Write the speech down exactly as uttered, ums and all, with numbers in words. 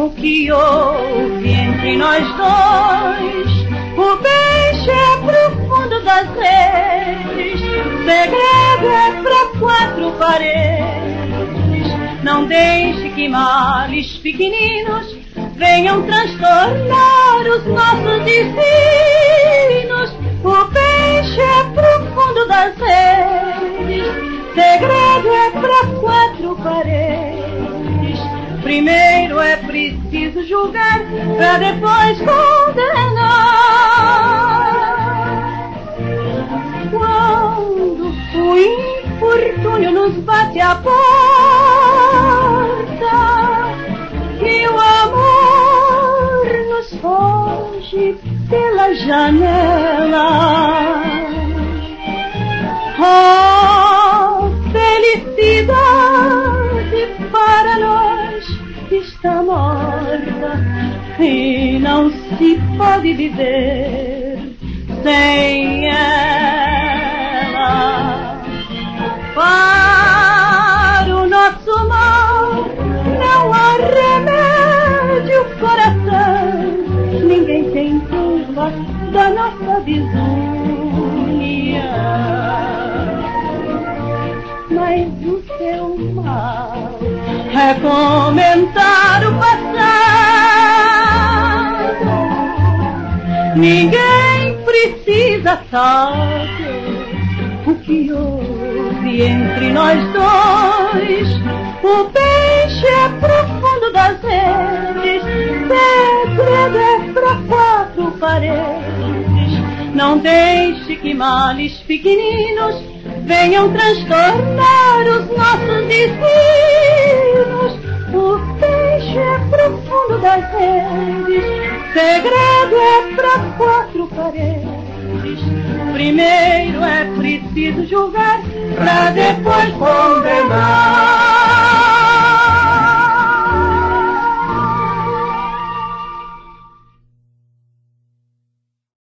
O que houve entre nós dois? O beijo é profundo das redes, segredo é pra quatro paredes. Não deixe que males pequeninos venham transtornar os nossos destinos. O beijo é profundo das redes, segredo é pra quatro paredes. Primeiro é preciso julgar pra depois condenar. Quando o infortúnio nos bate à porta e o amor nos foge pela janela, oh, felicidade para nós está morta e não se pode viver sem ela. Para o nosso mal não há remédio, coração, ninguém tem culpa da nossa desunião. Mas o seu mal é comentar o passado. Ninguém precisa saber o que houve entre nós dois. O peixe é profundo das redes, segredo é pra quatro paredes. Não deixe que males pequeninos venham transtornar os nossos destinos. O peixe é profundo das redes, segredo é pra quatro paredes. Primeiro é preciso julgar pra depois condenar.